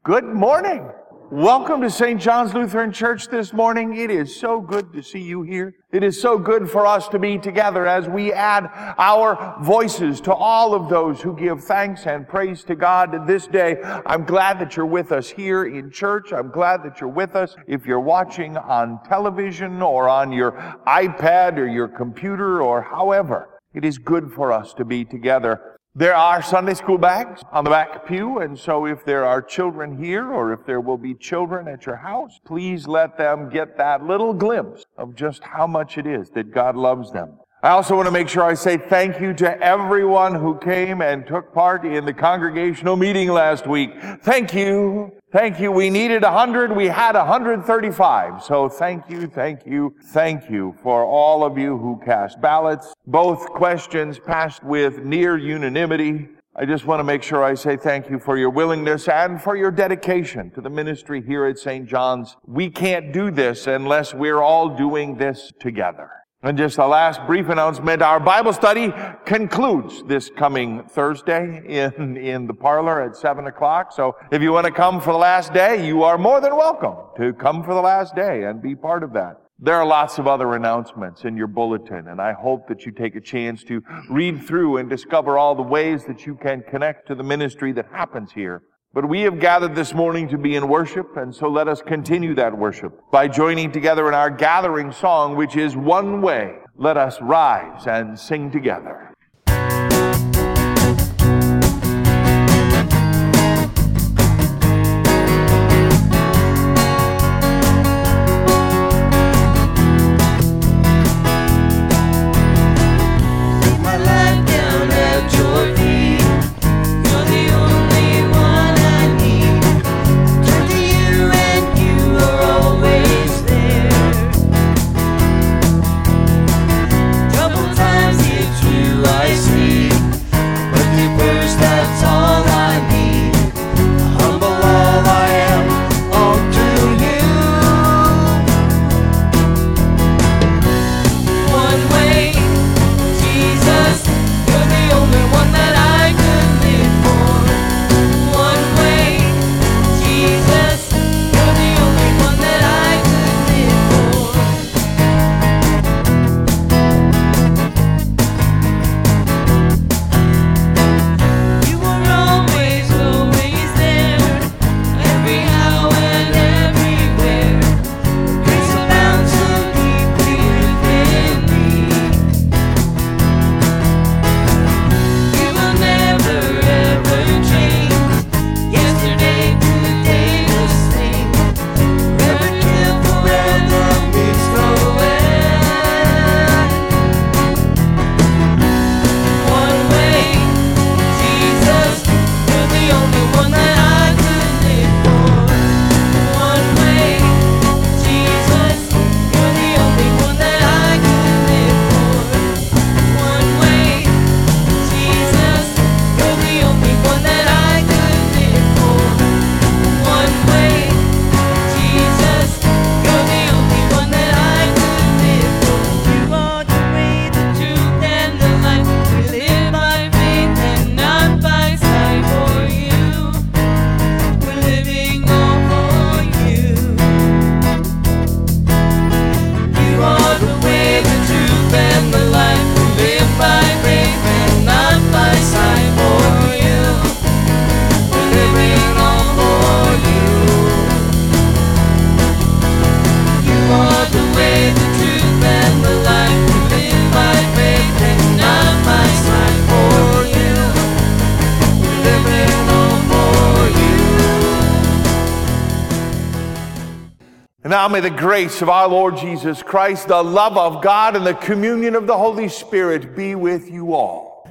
Good morning. Welcome to St. John's Lutheran Church this morning. It is so good to see you here. It is so good for us to be together as we add our voices to all of those who give thanks and praise to God this day. I'm glad that you're with us here in church. I'm glad that you're with us if you're watching on television or on your iPad or your computer or however. It is good for us to be together. There are Sunday school bags on the back pew, and so if there are children here or if there will be children at your house, please let them get that little glimpse of just how much it is that God loves them. I also want to make sure I say thank you to everyone who came and took part in the congregational meeting last week. Thank you. Thank you. We needed 100. We had 135. So thank you for all of you who cast ballots. Both questions passed with near unanimity. I just want to make sure I say thank you for your willingness and for your dedication to the ministry here at St. John's. We can't do this unless we're all doing this together. And just a last brief announcement, our Bible study concludes this coming Thursday in the parlor at 7 o'clock. So if you want to come for the last day, you are more than welcome to come for the last day and be part of that. There are lots of other announcements in your bulletin, and I hope that you take a chance to read through and discover all the ways that you can connect to the ministry that happens here. But we have gathered this morning to be in worship, and so let us continue that worship by joining together in our gathering song, which is One Way. Let us rise and sing together. Now may the grace of our Lord Jesus Christ, the love of God, and the communion of the Holy Spirit be with you all.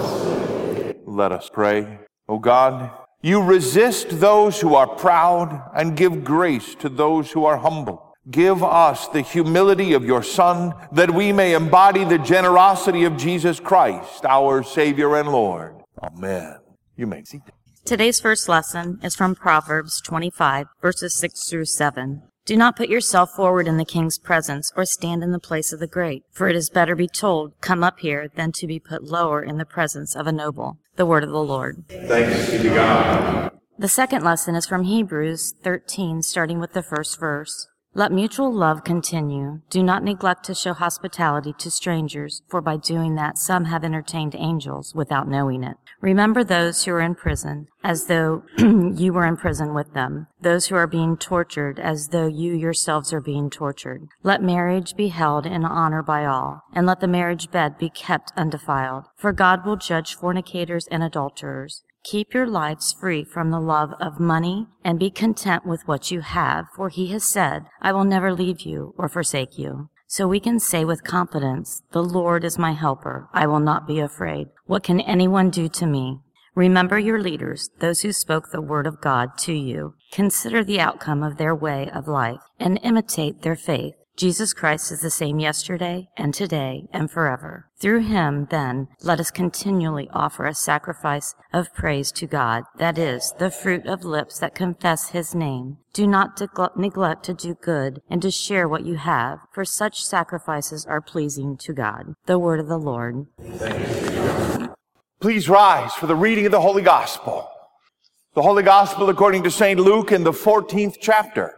Let us pray. O God, you resist those who are proud and give grace to those who are humble. Give us the humility of your Son, that we may embody the generosity of Jesus Christ, our Savior and Lord. Amen. You may seat. Today's first lesson is from Proverbs 25, verses 6 through 7. Do not put yourself forward in the king's presence or stand in the place of the great, for it is better be told, come up here, than to be put lower in the presence of a noble. The word of the Lord. Thanks be to God. The second lesson is from Hebrews 13, starting with the first verse. Let mutual love continue. Do not neglect to show hospitality to strangers, for by doing that some have entertained angels without knowing it. Remember those who are in prison, as though you were in prison with them, those who are being tortured, as though you yourselves are being tortured. Let marriage be held in honor by all, and let the marriage bed be kept undefiled, for God will judge fornicators and adulterers. Keep your lives free from the love of money, and be content with what you have, for he has said, I will never leave you or forsake you. So we can say with confidence, the Lord is my helper. I will not be afraid. What can anyone do to me? Remember your leaders, those who spoke the word of God to you. Consider the outcome of their way of life, and imitate their faith. Jesus Christ is the same yesterday and today and forever. Through him, then, let us continually offer a sacrifice of praise to God, that is, the fruit of lips that confess his name. Do not neglect to do good and to share what you have, for such sacrifices are pleasing to God. The word of the Lord. Please rise for the reading of the Holy Gospel. The Holy Gospel according to St. Luke in the 14th chapter.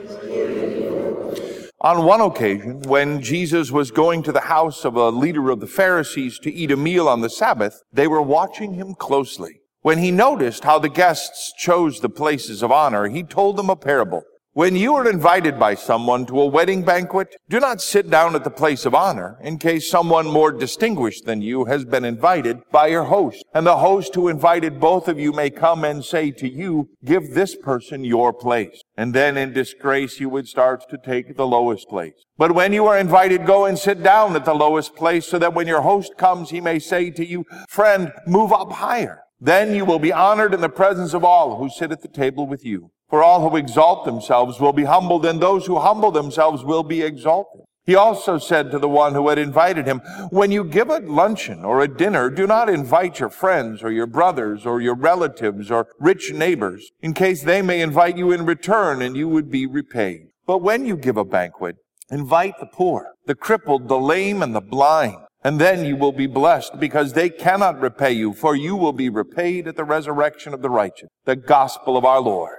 On one occasion, when Jesus was going to the house of a leader of the Pharisees to eat a meal on the Sabbath, they were watching him closely. When he noticed how the guests chose the places of honor, he told them a parable. When you are invited by someone to a wedding banquet, do not sit down at the place of honor, in case someone more distinguished than you has been invited by your host. And the host who invited both of you may come and say to you, give this person your place. And then in disgrace you would start to take the lowest place. But when you are invited, go and sit down at the lowest place, so that when your host comes, he may say to you, friend, move up higher. Then you will be honored in the presence of all who sit at the table with you. For all who exalt themselves will be humbled, and those who humble themselves will be exalted. He also said to the one who had invited him, when you give a luncheon or a dinner, do not invite your friends or your brothers or your relatives or rich neighbors, in case they may invite you in return and you would be repaid. But when you give a banquet, invite the poor, the crippled, the lame, and the blind. And then you will be blessed, because they cannot repay you, for you will be repaid at the resurrection of the righteous. The gospel of our Lord.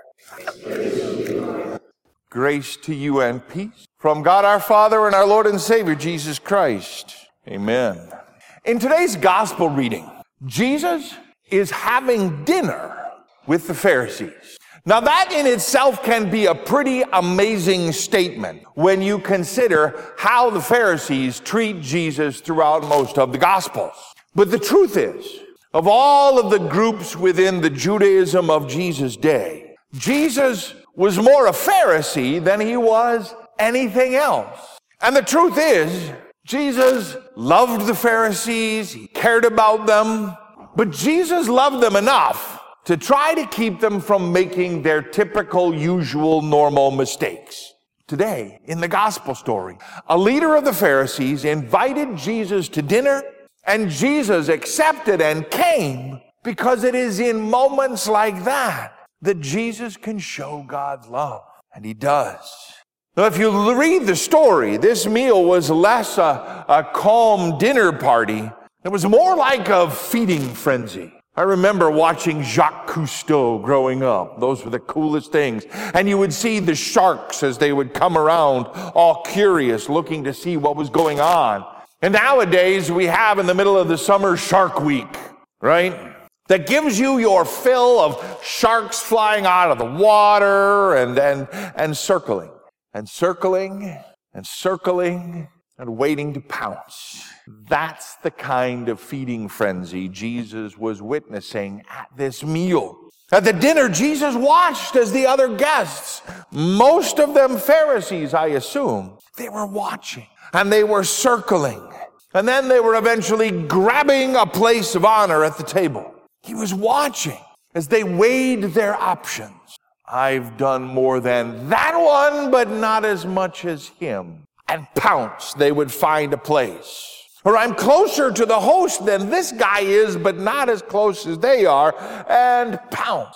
Grace to you and peace from God our Father and our Lord and Savior Jesus Christ. Amen. In today's gospel reading, Jesus is having dinner with the Pharisees. Now that in itself can be a pretty amazing statement when you consider how the Pharisees treat Jesus throughout most of the Gospels. But the truth is, of all of the groups within the Judaism of Jesus' day, Jesus was more a Pharisee than he was anything else. And the truth is, Jesus loved the Pharisees, he cared about them, but Jesus loved them enough to try to keep them from making their typical, usual, normal mistakes. Today, in the gospel story, a leader of the Pharisees invited Jesus to dinner, and Jesus accepted and came, because it is in moments like that Jesus can show God's love. And he does. Now, if you read the story, this meal was less a calm dinner party. It was more like a feeding frenzy. I remember watching Jacques Cousteau growing up. Those were the coolest things. And you would see the sharks as they would come around, all curious, looking to see what was going on. And nowadays, we have in the middle of the summer Shark Week, right? That gives you your fill of sharks flying out of the water and circling, and circling, and circling, and waiting to pounce. That's the kind of feeding frenzy Jesus was witnessing at this meal. At the dinner, Jesus watched as the other guests, most of them Pharisees, I assume, they were watching, and they were circling, and then they were eventually grabbing a place of honor at the table. He was watching as they weighed their options. I've done more than that one, but not as much as him. And pounce, they would find a place. Or I'm closer to the host than this guy is, but not as close as they are, and pounce.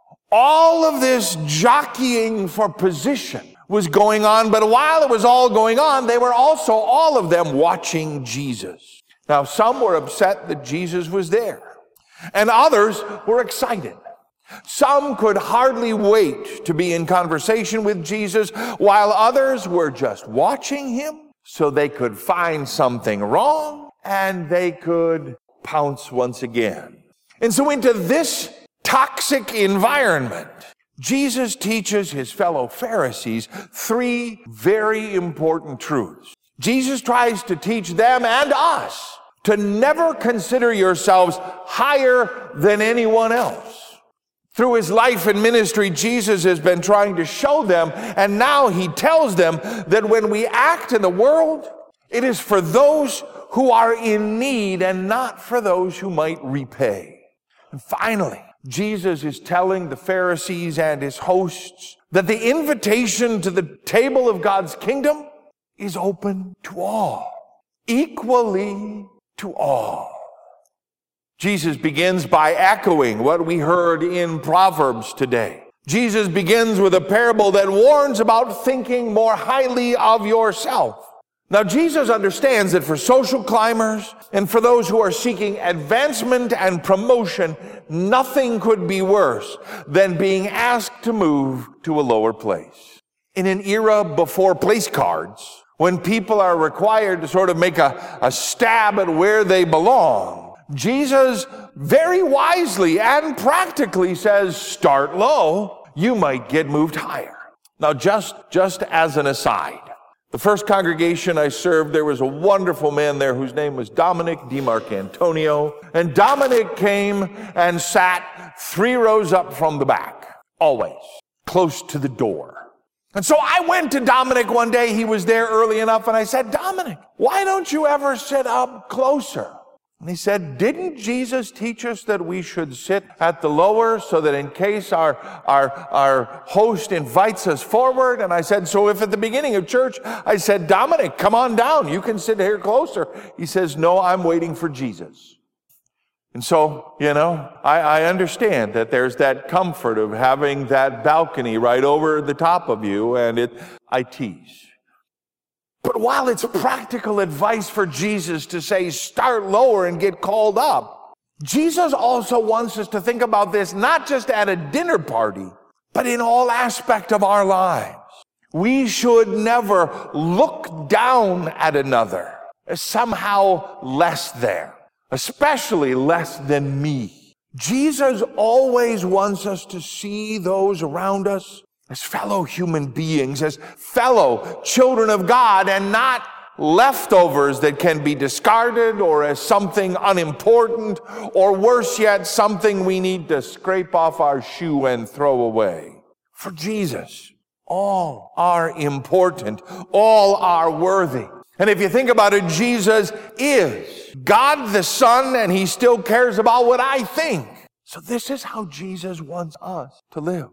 All of this jockeying for position was going on, but while it was all going on, they were also, all of them, watching Jesus. Now, some were upset that Jesus was there. And others were excited. Some could hardly wait to be in conversation with Jesus, while others were just watching him so they could find something wrong and they could pounce once again. And so into this toxic environment, Jesus teaches his fellow Pharisees three very important truths. Jesus tries to teach them and us to never consider yourselves higher than anyone else. Through his life and ministry, Jesus has been trying to show them, and now he tells them that when we act in the world, it is for those who are in need and not for those who might repay. And finally, Jesus is telling the Pharisees and his hosts that the invitation to the table of God's kingdom is open to all, equally to all. Jesus begins by echoing what we heard in Proverbs today. Jesus begins with a parable that warns about thinking more highly of yourself. Now, Jesus understands that for social climbers and for those who are seeking advancement and promotion, nothing could be worse than being asked to move to a lower place. In an era before place cards, when people are required to sort of make a stab at where they belong, Jesus very wisely and practically says, start low, you might get moved higher. Now, just as an aside, the first congregation I served, there was a wonderful man there whose name was Dominic DiMarcantonio. And Dominic came and sat 3 rows up from the back, always, close to the door. And so I went to Dominic one day, he was there early enough, and I said, Dominic, why don't you ever sit up closer? And he said, didn't Jesus teach us that we should sit at the lower so that in case our host invites us forward? And I said, so if at the beginning of church, I said, Dominic, come on down, you can sit here closer. He says, no, I'm waiting for Jesus. And so, I understand that there's that comfort of having that balcony right over the top of you, and I tease. But while it's practical advice for Jesus to say, start lower and get called up, Jesus also wants us to think about this not just at a dinner party, but in all aspects of our lives. We should never look down at another as somehow less than, especially less than me. Jesus always wants us to see those around us as fellow human beings, as fellow children of God, and not leftovers that can be discarded, or as something unimportant, or worse yet, something we need to scrape off our shoe and throw away. For Jesus, all are important, all are worthy. And if you think about it, Jesus is God the Son, and he still cares about what I think. So this is how Jesus wants us to live.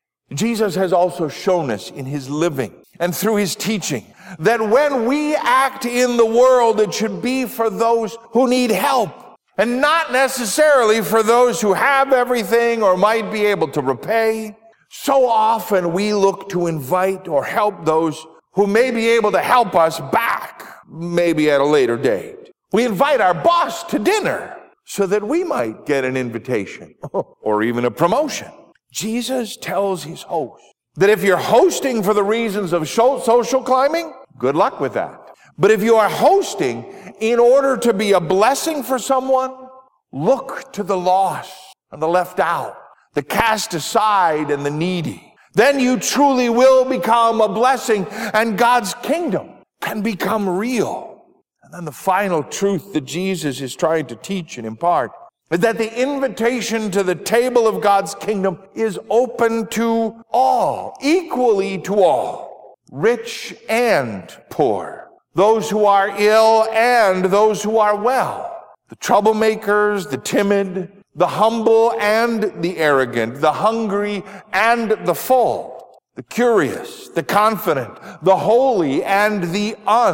Jesus has also shown us in his living and through his teaching that when we act in the world, it should be for those who need help and not necessarily for those who have everything or might be able to repay. So often we look to invite or help those who may be able to help us back, maybe at a later date. We invite our boss to dinner so that we might get an invitation or even a promotion. Jesus tells his host that if you're hosting for the reasons of social climbing, good luck with that. But if you are hosting in order to be a blessing for someone, look to the lost and the left out, the cast aside and the needy. Then you truly will become a blessing and God's kingdom can become real. And then the final truth that Jesus is trying to teach and impart is that the invitation to the table of God's kingdom is open to all, equally to all, rich and poor, those who are ill and those who are well, the troublemakers, the timid, the humble and the arrogant, the hungry and the full, the curious, the confident, the holy and the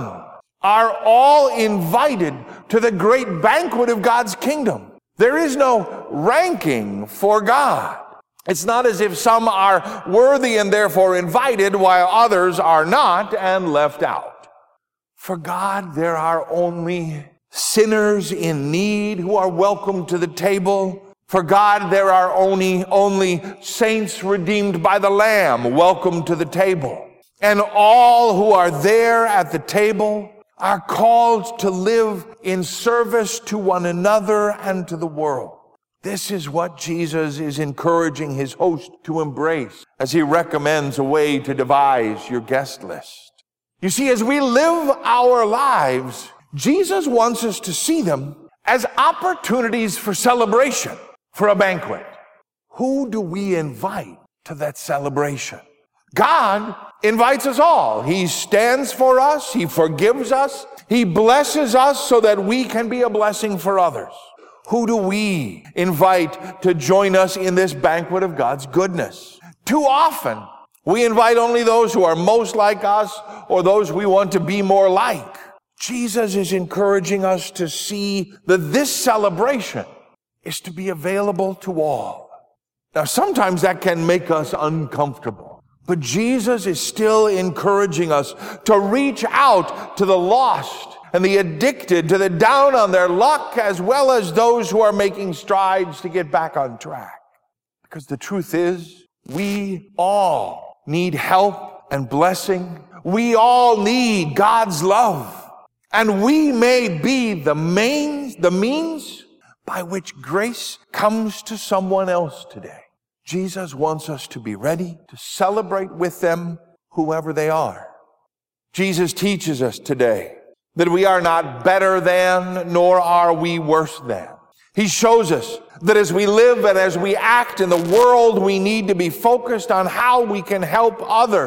are all invited to the great banquet of God's kingdom. There is no ranking for God. It's not as if some are worthy and therefore invited while others are not and left out. For God, there are only sinners in need who are welcome to the table, For God, there are only saints redeemed by the Lamb, welcome to the table. And all who are there at the table are called to live in service to one another and to the world. This is what Jesus is encouraging his host to embrace as he recommends a way to devise your guest list. You see, as we live our lives, Jesus wants us to see them as opportunities for celebration, for a banquet. Who do we invite to that celebration? God invites us all. He stands for us. He forgives us. He blesses us so that we can be a blessing for others. Who do we invite to join us in this banquet of God's goodness? Too often, we invite only those who are most like us or those we want to be more like. Jesus is encouraging us to see that this celebration is to be available to all. Now, sometimes that can make us uncomfortable, but Jesus is still encouraging us to reach out to the lost and the addicted, to the down on their luck, as well as those who are making strides to get back on track. Because the truth is, we all need help and blessing. We all need God's love. And we may be the means by which grace comes to someone else today. Jesus wants us to be ready to celebrate with them, whoever they are. Jesus teaches us today that we are not better than, nor are we worse than. He shows us that as we live and as we act in the world, we need to be focused on how we can help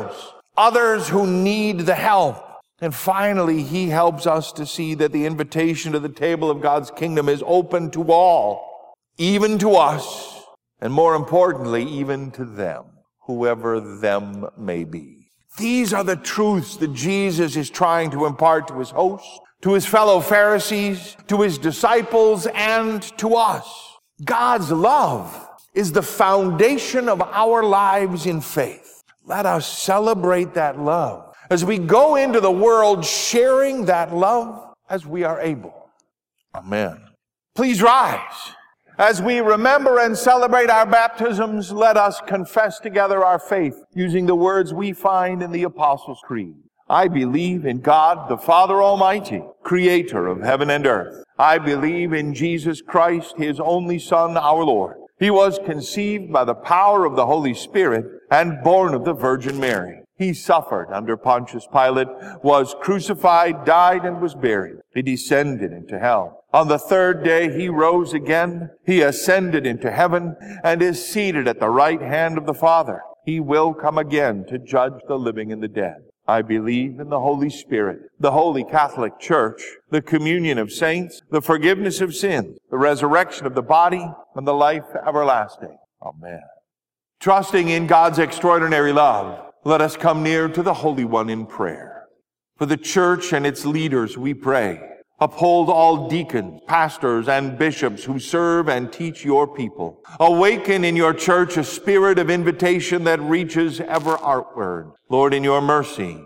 others who need the help. And finally, he helps us to see that the invitation to the table of God's kingdom is open to all, even to us, and more importantly, even to them, whoever them may be. These are the truths that Jesus is trying to impart to his hosts, to his fellow Pharisees, to his disciples, and to us. God's love is the foundation of our lives in faith. Let us celebrate that love as we go into the world sharing that love as we are able. Amen. Please rise. As we remember and celebrate our baptisms, let us confess together our faith using the words we find in the Apostles' Creed. I believe in God, the Father Almighty, creator of heaven and earth. I believe in Jesus Christ, his only Son, our Lord. He was conceived by the power of the Holy Spirit and born of the Virgin Mary. He suffered under Pontius Pilate, was crucified, died, and was buried. He descended into hell. On the third day he rose again. He ascended into heaven and is seated at the right hand of the Father. He will come again to judge the living and the dead. I believe in the Holy Spirit, the Holy Catholic Church, the communion of saints, the forgiveness of sins, the resurrection of the body, and the life everlasting. Amen. Trusting in God's extraordinary love, let us come near to the Holy One in prayer. For the church and its leaders, we pray. Uphold all deacons, pastors, and bishops who serve and teach your people. Awaken in your church a spirit of invitation that reaches ever outward. Lord, in your mercy,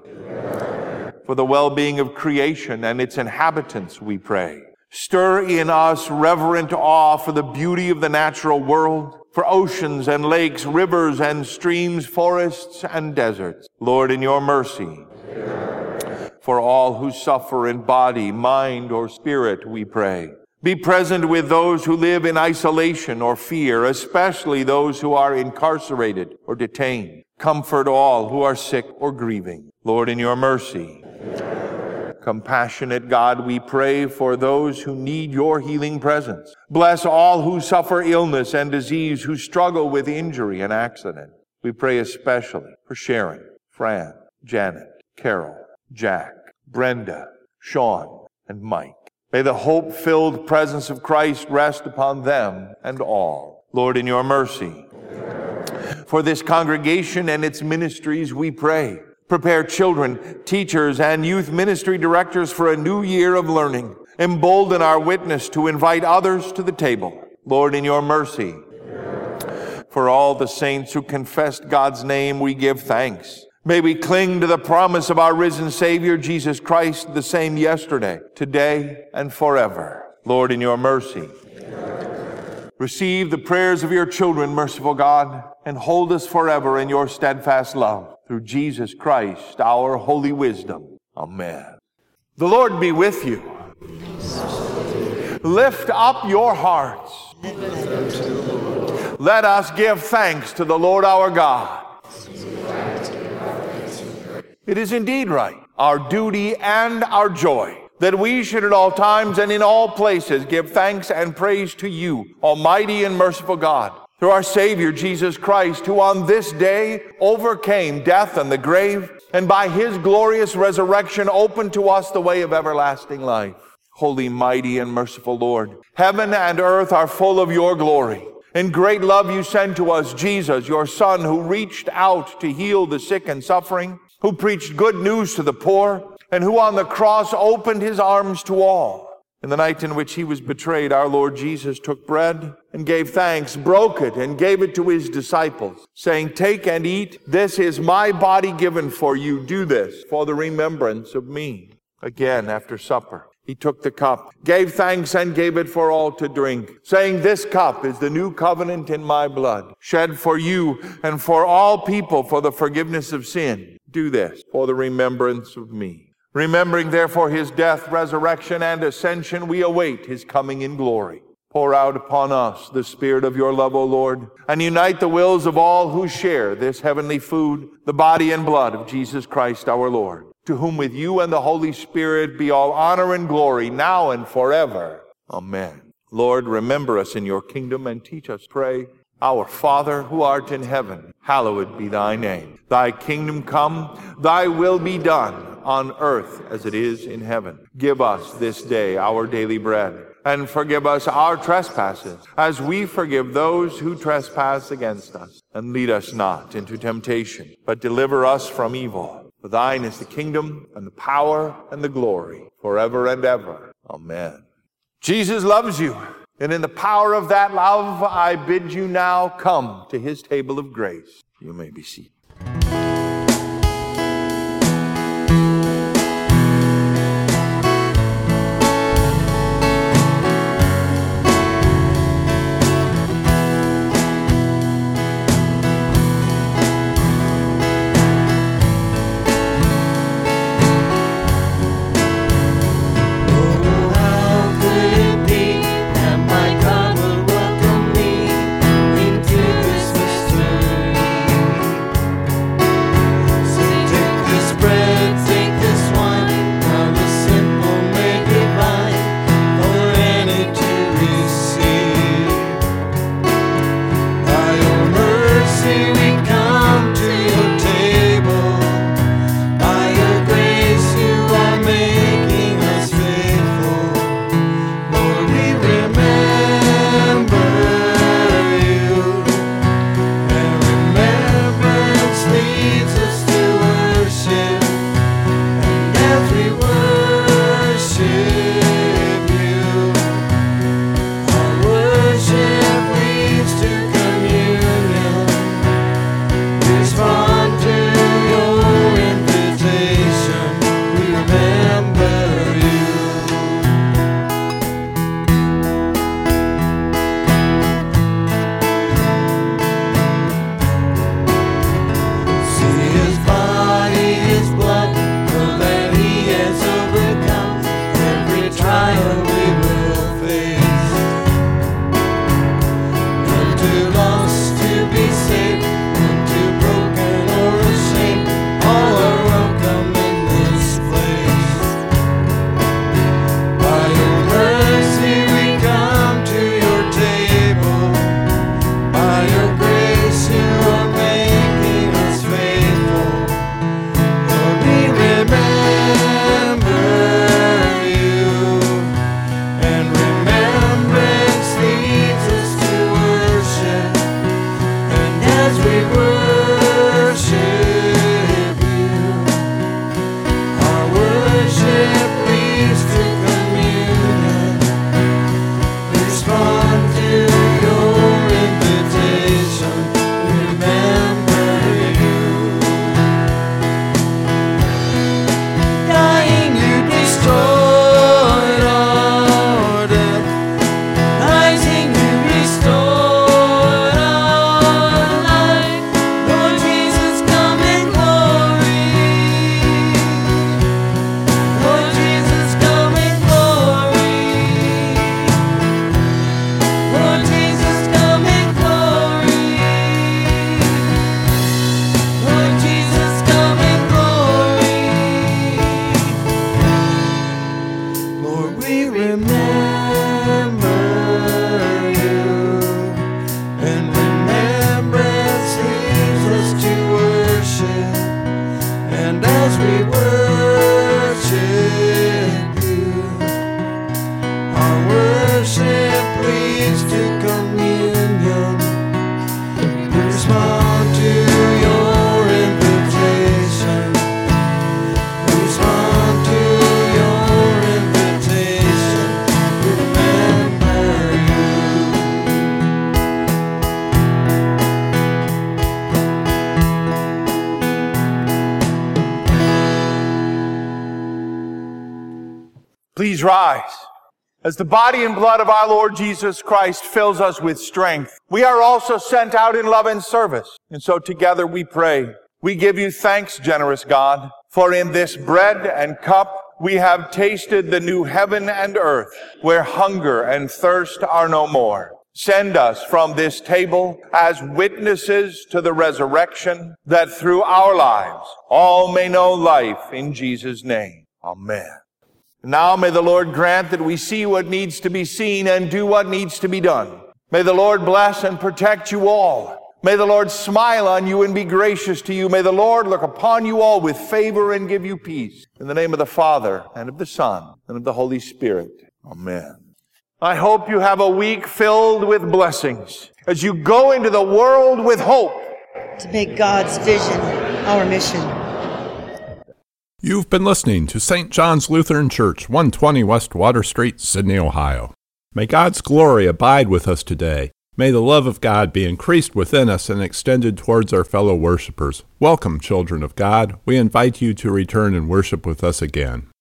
for the well-being of creation and its inhabitants, we pray. Stir in us reverent awe for the beauty of the natural world, for oceans and lakes, rivers and streams, forests and deserts. Lord, in your mercy, for all who suffer in body, mind, or spirit, we pray. Be present with those who live in isolation or fear, especially those who are incarcerated or detained. Comfort all who are sick or grieving. Lord, in your mercy. Compassionate God, we pray for those who need your healing presence. Bless all who suffer illness and disease, who struggle with injury and accident. We pray especially for Sharon, Fran, Janet, Carol, Jack, Brenda, Sean, and Mike. May the hope-filled presence of Christ rest upon them and all. Lord, in your mercy. For this congregation and its ministries, we pray. Prepare children, teachers, and youth ministry directors for a new year of learning. Embolden our witness to invite others to the table. Lord, in your mercy. For all the saints who confessed God's name, we give thanks. May we cling to the promise of our risen Savior, Jesus Christ, the same yesterday, today, and forever. Lord, in your mercy. Receive the prayers of your children, merciful God, and hold us forever in your steadfast love. Through Jesus Christ, our holy wisdom. Amen. The Lord be with you. Lift up your hearts. Let us give thanks to the Lord our God. It is indeed right, our duty and our joy, that we should at all times and in all places give thanks and praise to you, Almighty and merciful God, through our Savior Jesus Christ, who on this day overcame death and the grave, and by his glorious resurrection opened to us the way of everlasting life. Holy, mighty, and merciful Lord, heaven and earth are full of your glory. In great love you sent to us Jesus, your Son, who reached out to heal the sick and suffering, who preached good news to the poor, and who on the cross opened his arms to all. In the night in which he was betrayed, our Lord Jesus took bread and gave thanks, broke it, and gave it to his disciples, saying, "Take and eat. This is my body given for you. Do this for the remembrance of me." Again, after supper, he took the cup, gave thanks, and gave it for all to drink, saying, "This cup is the new covenant in my blood, shed for you and for all people for the forgiveness of sin. Do this for the remembrance of me." Remembering therefore his death, resurrection, and ascension, we await his coming in glory. Pour out upon us the Spirit of your love, O Lord, and unite the wills of all who share this heavenly food, the body and blood of Jesus Christ our Lord, to whom with you and the Holy Spirit be all honor and glory, now and forever. Amen. Lord, remember us in your kingdom and teach us, pray. Our Father, who art in heaven, hallowed be thy name. Thy kingdom come, thy will be done, on earth as it is in heaven. Give us this day our daily bread, and forgive us our trespasses, as we forgive those who trespass against us. And lead us not into temptation, but deliver us from evil. For thine is the kingdom, and the power, and the glory, forever and ever. Amen. Jesus loves you, and in the power of that love, I bid you now come to his table of grace. You may be seated. Please rise. As the body and blood of our Lord Jesus Christ fills us with strength, we are also sent out in love and service. And so together we pray. We give you thanks, generous God, for in this bread and cup we have tasted the new heaven and earth, where hunger and thirst are no more. Send us from this table as witnesses to the resurrection, that through our lives all may know life in Jesus' name. Amen. Now may the Lord grant that we see what needs to be seen and do what needs to be done. May the Lord bless and protect you all. May the Lord smile on you and be gracious to you. May the Lord look upon you all with favor and give you peace. In the name of the Father, and of the Son, and of the Holy Spirit. Amen. I hope you have a week filled with blessings as you go into the world with hope. To make God's vision our mission. You've been listening to St. John's Lutheran Church, 120 West Water Street, Sydney, Ohio. May God's glory abide with us today. May the love of God be increased within us and extended towards our fellow worshipers. Welcome, children of God. We invite you to return and worship with us again.